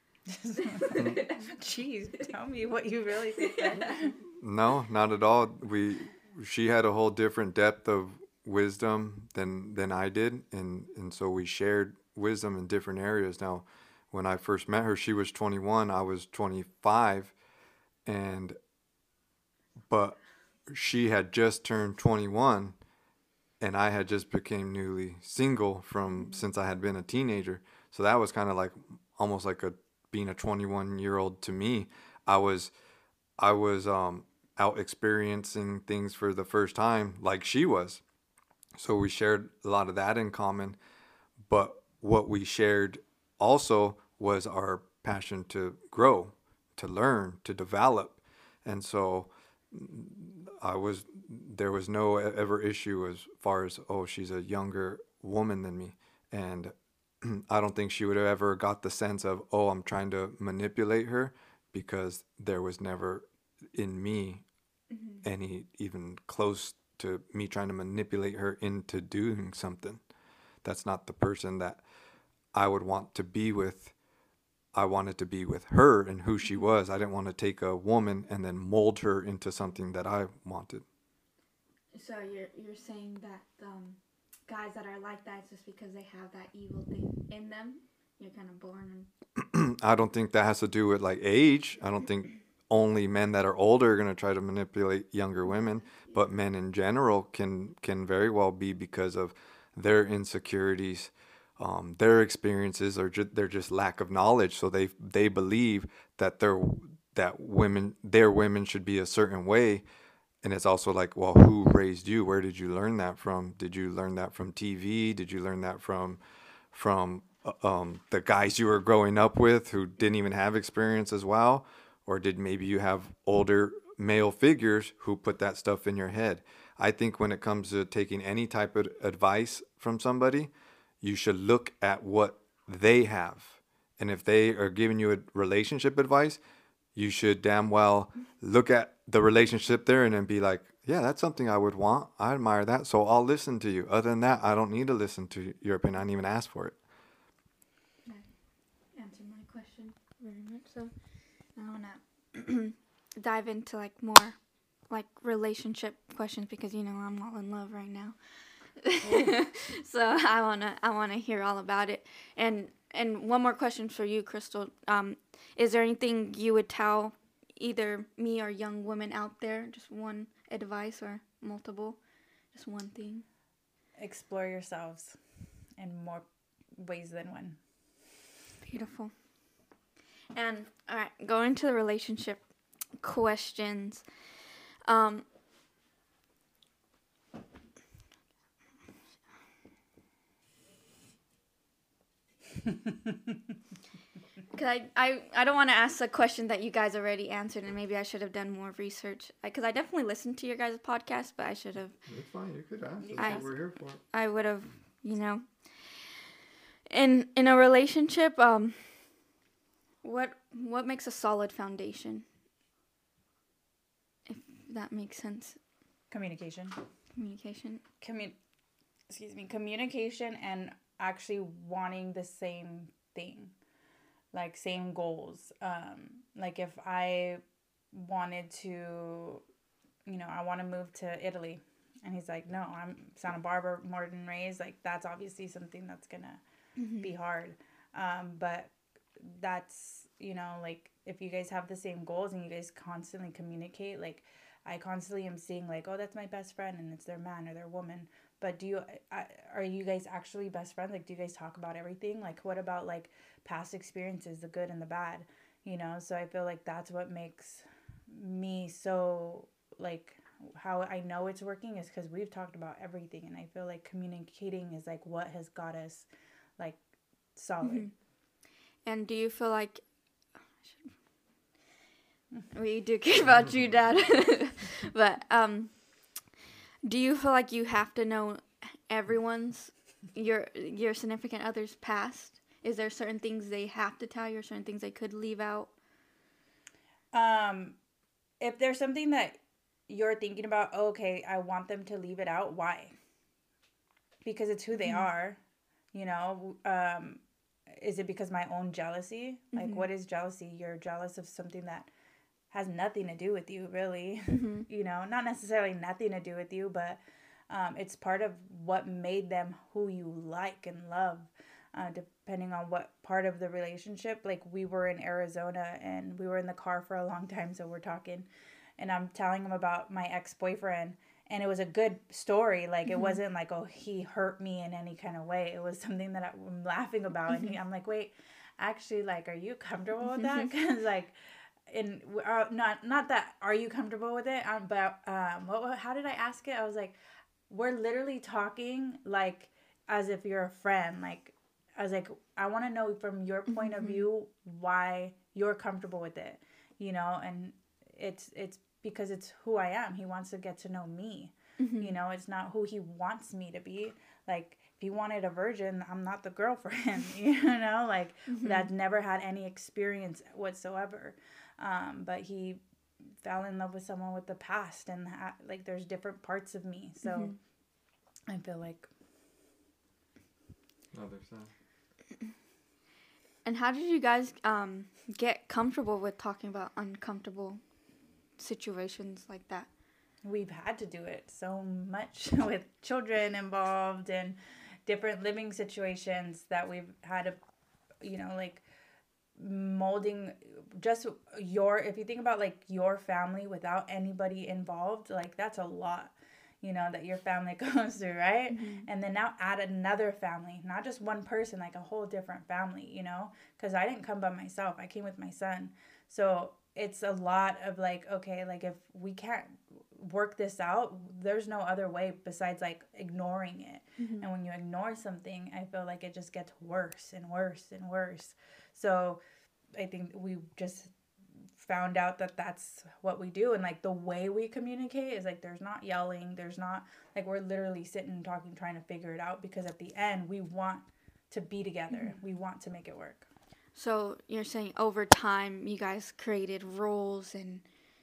Jeez, tell me what you really think. Then. No, not at all. She had a whole different depth of wisdom than I did, and so we shared wisdom in different areas. Now, when I first met her, she was 21, I was 25, but she had just turned 21, and I had just became newly single since I had been a teenager. So that was kind of like almost like being a 21-year-old to me. I was out experiencing things for the first time like she was. So we shared a lot of that in common. But what we shared also was our passion to grow, to learn, to develop. And so there was no ever issue as far as, oh, she's a younger woman than me. And I don't think she would have ever got the sense of, oh, I'm trying to manipulate her, because there was never in me any even close to me trying to manipulate her into doing something. That's not the person that I would want to be with. I wanted to be with her and who she was. I didn't want to take a woman and then mold her into something that I wanted. So you're saying that guys that are like that, it's just because they have that evil thing in them. You're kind of born. I don't think that has to do with like age. I don't think only men that are older are going to try to manipulate younger women, but men in general can very well be because of their insecurities, their experiences, or their just lack of knowledge. So they believe that their women should be a certain way. And it's also like, well, who raised you? Where did you learn that from? Did you learn that from TV? Did you learn that from the guys you were growing up with who didn't even have experience as well? Or did maybe you have older male figures who put that stuff in your head? I think when it comes to taking any type of advice from somebody, you should look at what they have. And if they are giving you a relationship advice, you should damn well look at the relationship there and then be like, yeah, that's something I would want. I admire that. So I'll listen to you. Other than that, I don't need to listen to your opinion. I didn't even ask for it. That answered my question very much. So I want to dive into like more like relationship questions, because I'm all in love right now. So I wanna hear all about it. And one more question for you, Crystal. Is there anything you would tell either me or young women out there? Just one advice or multiple? Just one thing. Explore yourselves in more ways than one. Beautiful. And all right, going to the relationship questions. Because I don't want to ask a question that you guys already answered, and maybe I should have done more research. Because I definitely listened to your guys' podcast, but I should have. It's fine. You could ask. That's what we're here for. I would have, In a relationship, what makes a solid foundation? If that makes sense. Communication. Communication. Communication and actually wanting the same thing, like same goals. Like if I wanted to, I want to move to Italy, and he's like, no, I'm Santa Barbara, born and raised. Like that's obviously something that's gonna be hard. But that's, like if you guys have the same goals and you guys constantly communicate, like I constantly am seeing like, oh, that's my best friend, and it's their man or their woman. But are you guys actually best friends? Like, do you guys talk about everything? Like, what about like past experiences, the good and the bad? You know, so I feel like that's what makes me so like how I know it's working is because we've talked about everything, and I feel like communicating is like what has got us like solid. And do you feel like we do care about you, Dad? But do you feel like you have to know everyone's your significant other's past? Is there certain things they have to tell you, or certain things they could leave out? If there's something that you're thinking about, okay, I want them to leave it out, why? Because it's who they are, you know. Is it because my own jealousy? Like, what is jealousy? You're jealous of something that has nothing to do with you, really. You know, not necessarily nothing to do with you, but it's part of what made them who you like and love, depending on what part of the relationship. Like, we were in Arizona and we were in the car for a long time, so we're talking, and I'm telling him about my ex-boyfriend, and it was a good story. Like, it wasn't like, oh, he hurt me in any kind of way. It was something that I'm laughing about, and I'm like, wait, actually, like, are you comfortable with that? Because like, and not that are you comfortable with it, but how did I ask it? I was like, we're literally talking like as if you're a friend. Like, I was like, I want to know from your point of view why you're comfortable with it, you know. And it's because it's who I am. He wants to get to know me, you know. It's not who he wants me to be. Like, if he wanted a virgin, I'm not the girl for him, you know. Like, that never had any experience whatsoever. But he fell in love with someone with the past, and like, there's different parts of me. So I feel like. Other side. And how did you guys get comfortable with talking about uncomfortable situations like that? We've had to do it so much with children involved and different living situations that we've had to, you know, like, molding just if you think about like your family without anybody involved, like, that's a lot, you know, that your family goes through, right? And then now add another family, not just one person, like a whole different family, you know, because I didn't come by myself, I came with my son. So it's a lot of like, okay, like, if we can't work this out, there's no other way besides like ignoring it. And when you ignore something, I feel like it just gets worse and worse and worse. So I think we just found out that that's what we do. And like, the way we communicate is like, there's not yelling, there's not like, we're literally sitting and talking, trying to figure it out, because at the end we want to be together. We want to make it work. So you're saying over time you guys created rules and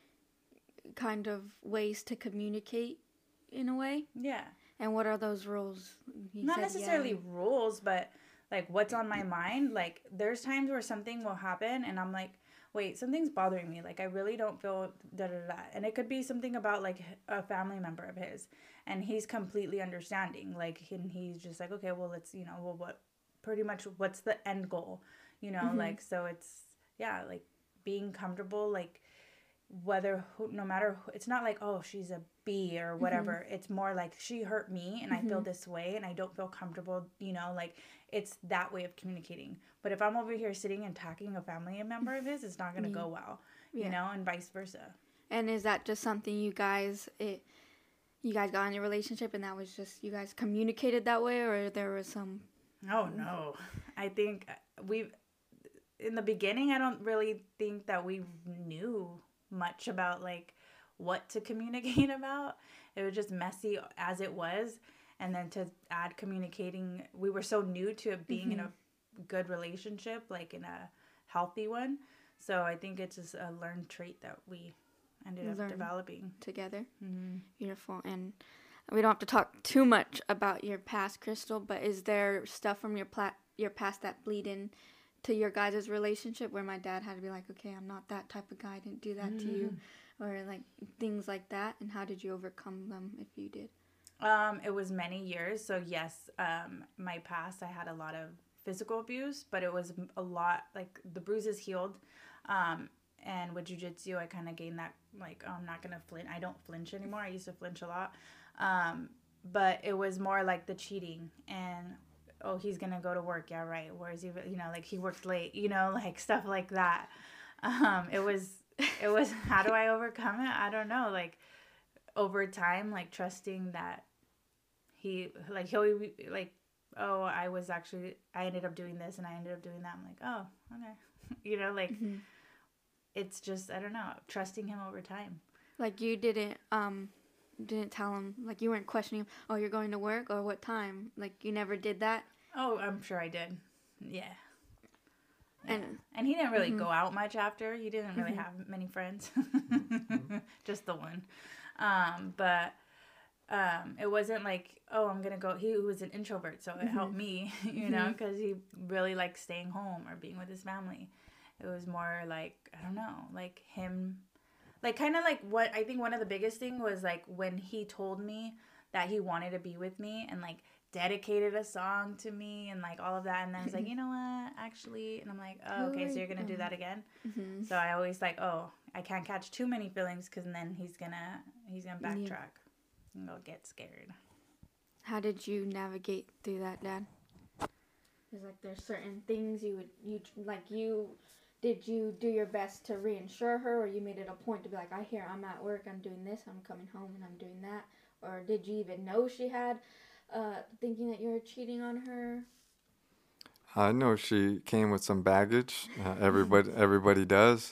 kind of ways to communicate in a way? Yeah. And what are those rules? Not necessarily rules, but like, what's on my mind. Like, there's times where something will happen and I'm like, wait, something's bothering me. Like, I really don't feel da da da. And it could be something about like a family member of his, and he's completely understanding. Like, and he's just like, okay, well, let's, you know, well, what's the end goal? You know, like, so it's, yeah, like, being comfortable, like, no matter, it's not like, oh, she's a B or whatever. It's more like, she hurt me and I feel this way and I don't feel comfortable, you know, like, it's that way of communicating. But if I'm over here sitting and attacking a family member of his, it's not going to go well, you know, and vice versa. And is that just something you guys got in your relationship and that was just, you guys communicated that way, or there was some? Oh, no. I think in the beginning, I don't really think that we knew much about like what to communicate about. It was just messy as it was, and then to add communicating, we were so new to being in a good relationship, like in a healthy one. So I think it's just a learned trait that we ended up developing together. Beautiful. And we don't have to talk too much about your past, Crystal, but is there stuff from your past that bleed in to your guys' relationship, where my dad had to be like, okay, I'm not that type of guy, I didn't do that to you, or like things like that? And how did you overcome them, if you did? It was many years. So yes, my past, I had a lot of physical abuse, but it was a lot, like, the bruises healed, and with jujitsu, I kind of gained that, like, oh, I'm not gonna flinch. I don't flinch anymore. I used to flinch a lot, but it was more like the cheating and, oh, he's gonna go to work. Yeah, right. Where is he? You know, like he worked late. You know, like stuff like that. It was how do I overcome it? I don't know. Like over time, like trusting that he'll be like, oh, I ended up doing this and I ended up doing that. I'm like, oh, okay. You know, like it's just, I don't know, trusting him over time. Like you didn't tell him, like you weren't questioning him, oh, you're going to work or what time? Like you never did that? Oh, I'm sure I did. Yeah. And he didn't really go out much after. He didn't really have many friends. Just the one. But it wasn't like, oh, I'm going to go. He was an introvert, so it helped me, you know, because he really liked staying home or being with his family. It was more like, I don't know, like him, like kind of like what I think one of the biggest thing was like when he told me that he wanted to be with me and like dedicated a song to me and like all of that. And then it's like, you know what, actually, and I'm like, oh, okay, so you're going to do that again. So I always like, oh, I can't catch too many feelings because then he's going to backtrack and I'll get scared. How did you navigate through that, Dad? Because like there's certain things did you do your best to reassure her, or you made it a point to be like, I'm at work, I'm doing this, I'm coming home and I'm doing that? Or did you even know she had thinking that you were cheating on her? I know she came with some baggage. Everybody does.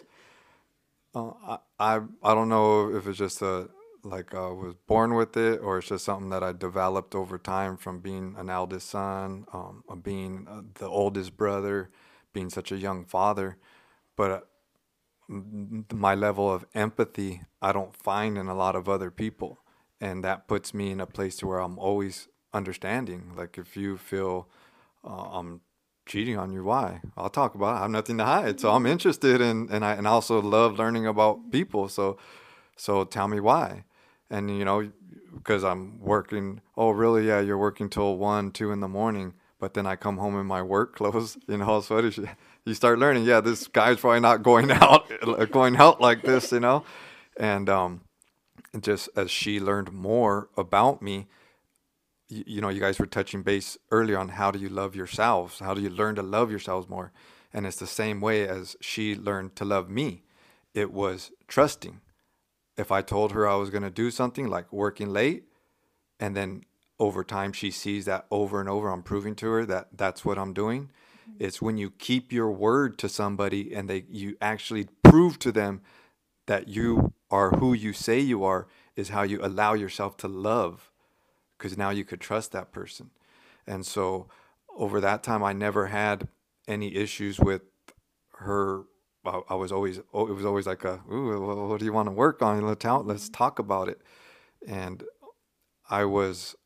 I don't know if it's just I was born with it, or it's just something that I developed over time from being an eldest son, being the oldest brother, being such a young father. But my level of empathy, I don't find in a lot of other people. And that puts me in a place to where I'm always understanding. Like if you feel I'm cheating on you, why? I'll talk about it. I have nothing to hide. So I'm interested and I also love learning about people. So tell me why. And, you know, because I'm working, oh, really? Yeah, you're working till 1, 2 in the morning. But then I come home in my work clothes, you know, all sweaty. You start learning, yeah, this guy's probably not going out like this, you know. And just as she learned more about me, you know, you guys were touching base earlier on how do you love yourselves? How do you learn to love yourselves more? And it's the same way as she learned to love me. It was trusting. If I told her I was going to do something like working late, and then over time she sees that over and over, I'm proving to her that that's what I'm doing. It's when you keep your word to somebody and you actually prove to them that you are who you say you are, is how you allow yourself to love, because now you could trust that person. And so over that time, I never had any issues with her. I was always, it was always like ooh, what do you want to work on? Let's talk about it. And I was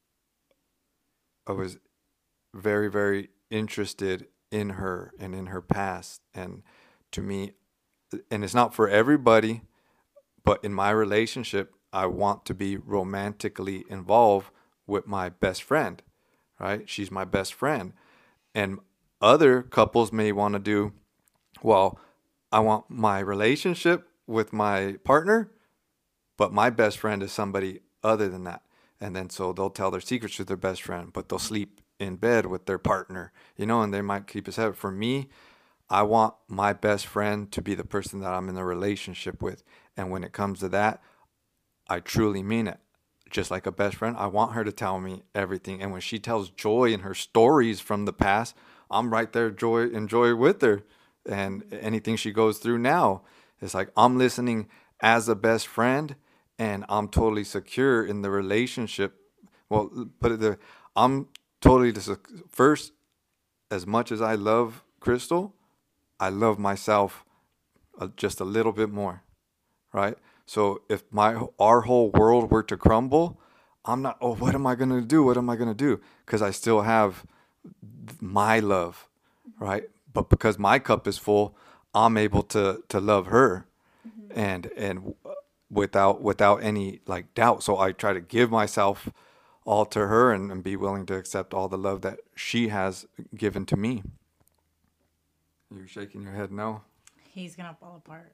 very, very interested in her and in her past. And to me, and it's not for everybody, but in my relationship, I want to be romantically involved with my best friend, right? She's my best friend. And other couples may want to do, well, I want my relationship with my partner, but my best friend is somebody other than that. And then so they'll tell their secrets to their best friend, but they'll sleep in bed with their partner, you know, and they might keep it separate. For me, I want my best friend to be the person that I'm in a relationship with. And when it comes to that, I truly mean it. Just like a best friend, I want her to tell me everything. And when she tells Joy in her stories from the past, I'm right there, enjoy with her. And anything she goes through now, it's like I'm listening as a best friend, and I'm totally secure in the relationship. Well, I'm totally first. As much as I love Crystal, I love myself just a little bit more, right? So if our whole world were to crumble, I'm not, oh, what am I going to do? What am I going to do? Because I still have my love, right? But because my cup is full, I'm able to love her and without any like doubt. So I try to give myself all to her and be willing to accept all the love that she has given to me. You're shaking your head no? He's gonna fall apart.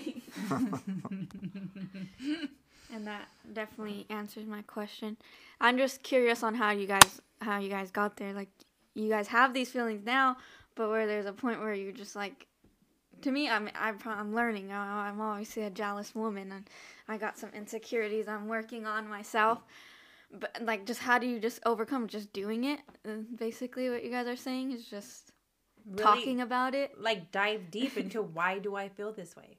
And that definitely answers my question. I'm just curious on how you guys got there. Like, you guys have these feelings now, but where there's a point where you're just like, to me, I'm learning. I'm obviously a jealous woman, and I got some insecurities I'm working on myself. But like, just how do you just overcome just doing it? Basically, what you guys are saying is just Really, talking about it. like, dive deep into why do I feel this way?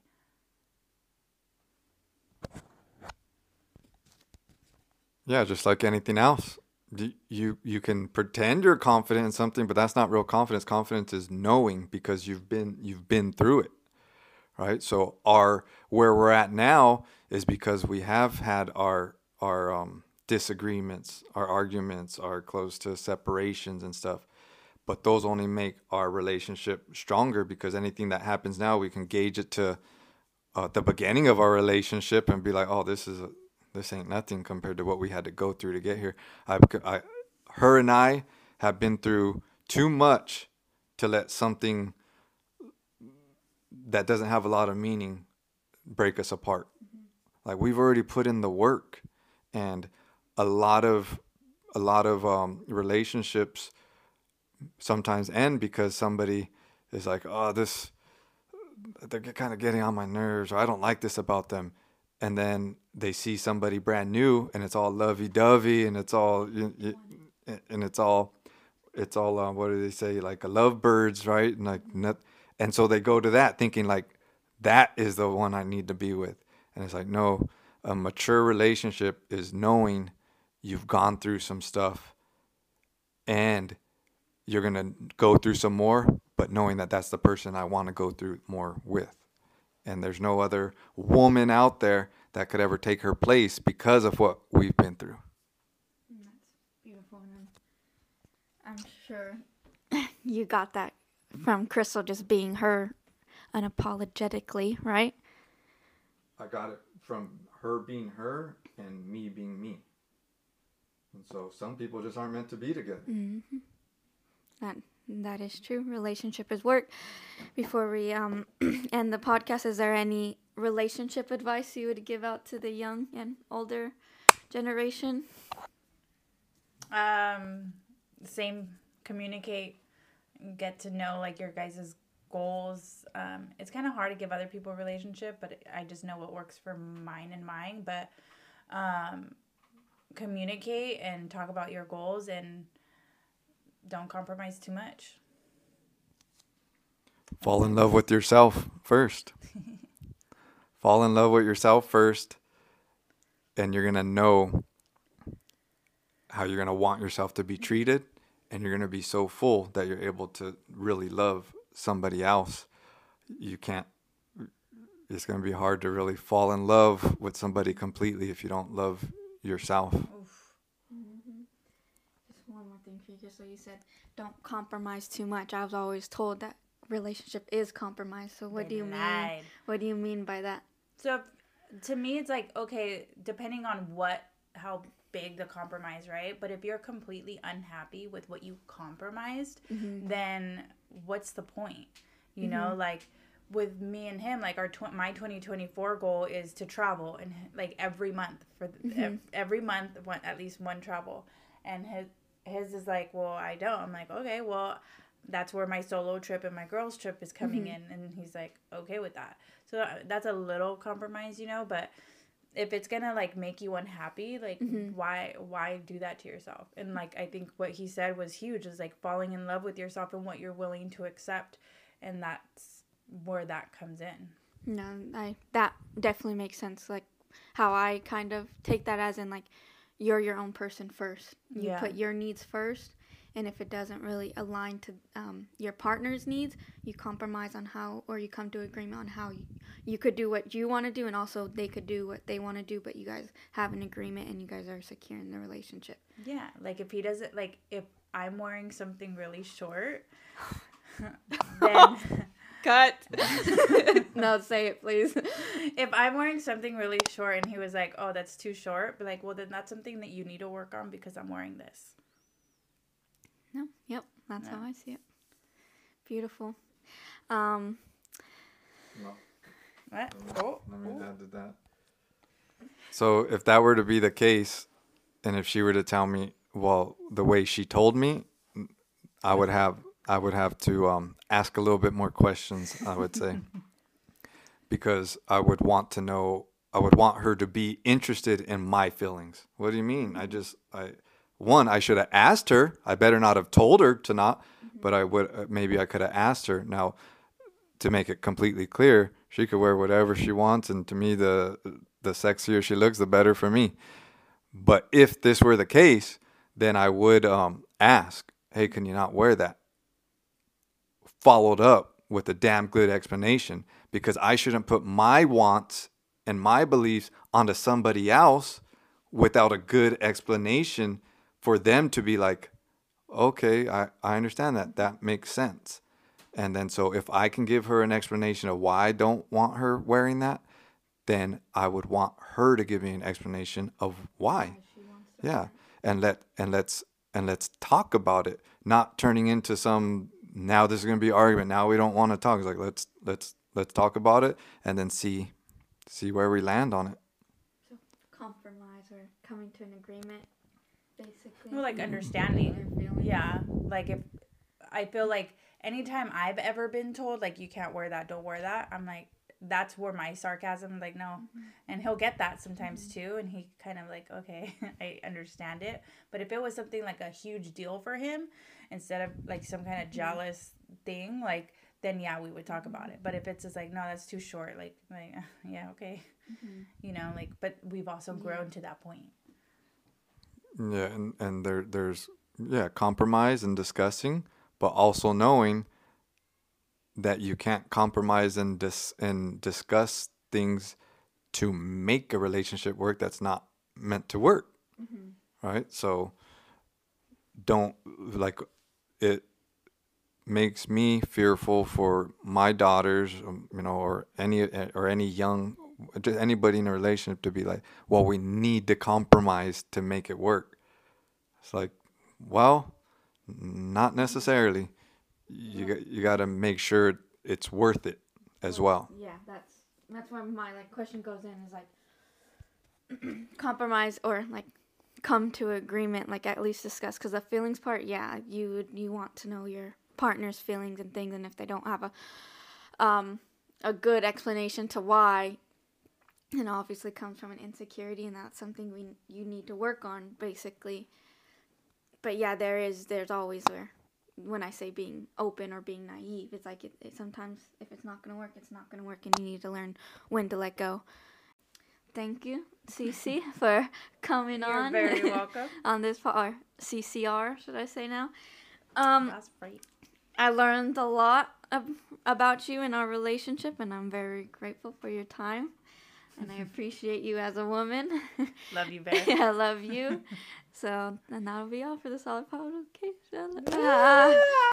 Yeah, just like anything else. You can pretend you're confident in something, but that's not real confidence. Confidence is knowing because you've been through it, right? So where we're at now is because we have had our disagreements, our arguments, our close to separations and stuff. But those only make our relationship stronger because anything that happens now, we can gauge it to the beginning of our relationship and be like, oh, this ain't nothing compared to what we had to go through to get here. Her and I have been through too much to let something that doesn't have a lot of meaning break us apart. Mm-hmm. Like, we've already put in the work, and a lot of relationships sometimes end because somebody is like, oh, they're kind of getting on my nerves, or I don't like this about them. And then they see somebody brand new, and it's all lovey-dovey, and it's all what do they say, like a lovebirds, right? And like, and so they go to that thinking like that is the one I need to be with. And it's like, no, a mature relationship is knowing you've gone through some stuff, and you're gonna go through some more, but knowing that that's the person I want to go through more with. And there's no other woman out there that could ever take her place because of what we've been through. That's beautiful. And I'm sure you got that from Crystal just being her unapologetically, right? I got it from her being her and me being me. And so some people just aren't meant to be together. Mm-hmm. That is true. Relationship is work. Before we end the podcast, is there any relationship advice you would give out to the young and older generation? Same. Communicate. Get to know like your guys' goals. It's kind of hard to give other people a relationship, but I just know what works for mine. But communicate and talk about your goals and don't compromise too much. Fall in love with yourself first. Fall in love with yourself first, and you're going to know how you're going to want yourself to be treated, and you're going to be so full that you're able to really love somebody else. It's going to be hard to really fall in love with somebody completely if you don't love yourself. Mm-hmm. Just one more thing for you, just so you said, don't compromise too much. I was always told that relationship is compromise. So what do you mean? What do you mean by that? So to me, it's like, okay, depending on how big the compromise, right? But if you're completely unhappy with what you compromised, mm-hmm. then what's the point? You know, like with me and him, like my 2024 goal is to travel, and like every month every month at least one travel. And his is like, well, I don't. I'm like, okay, well, that's where my solo trip and my girls trip is coming in. And he's like, okay with that. So that's a little compromise, you know, but if it's gonna like make you unhappy, like why do that to yourself? And like, I think what he said was huge, is like falling in love with yourself and what you're willing to accept. And that's where that comes in. No, that definitely makes sense. Like how I kind of take that as in like, you're your own person first. You put your needs first. And if it doesn't really align to your partner's needs, you compromise on how, or you come to agreement on how you could do what you want to do, and also they could do what they want to do, but you guys have an agreement and you guys are secure in the relationship. Yeah, like if he doesn't, like if I'm wearing something really short, then... Cut. No, say it, please. If I'm wearing something really short and he was like, oh, that's too short, be like, well, then that's something that you need to work on because I'm wearing this. No, yep, that's how I see it. Beautiful. What? Oh. Let me add to that. So if that were to be the case, and if she were to tell me, well, the way she told me, I would have to ask a little bit more questions, I would say, because I would want to know. I would want her to be interested in my feelings. What do you mean? I should have asked her. I better not have told her to not, but I would maybe I could have asked her. Now, to make it completely clear, she could wear whatever she wants, and to me, the sexier she looks, the better for me. But if this were the case, then I would ask, hey, can you not wear that? Followed up with a damn good explanation, because I shouldn't put my wants and my beliefs onto somebody else without a good explanation for them to be like, okay, I understand that. That makes sense. And then so if I can give her an explanation of why I don't want her wearing that, then I would want her to give me an explanation of why. Yeah. And let's talk about it, not turning into some, now this is going to be an argument. Now we don't want to talk. It's like, let's talk about it and then see where we land on it. So compromise or coming to an agreement, basically. Well, like understanding. Yeah. Like if I feel like anytime I've ever been told, like, you can't wear that, don't wear that, I'm like, that's where my sarcasm, like, no. Mm-hmm. And he'll get that sometimes too. And he kind of like, okay, I understand it. But if it was something like a huge deal for him, instead of like some kind of jealous thing, like, then yeah, we would talk about it. But if it's just like, no, that's too short, like yeah, okay. Mm-hmm. You know, like, but we've also grown to that point. Yeah, and there's compromise and discussing, but also knowing that you can't compromise and discuss things to make a relationship work that's not meant to work. Mm-hmm. Right? So don't, like, it makes me fearful for my daughters, or any young, just anybody in a relationship to be like, well, we need to compromise to make it work. It's like, well, not necessarily. You got to make sure it's worth it as well. Yeah, that's where my question goes in, is like compromise or like come to agreement, like at least discuss, because the feelings part, yeah, you want to know your partner's feelings and things, and if they don't have a good explanation to why, it obviously comes from an insecurity, and that's something you need to work on, basically. But yeah, there's always when I say being open or being naive, it's like it sometimes if it's not going to work, it's not going to work, and you need to learn when to let go. Thank you, Cece, for coming on. You're very welcome. On this or CCR, should I say now? That's right. I learned a lot about you and our relationship, and I'm very grateful for your time. And I appreciate you as a woman. Love you, babe. Yeah, I love you. So, and that'll be all for the Solid Podcast.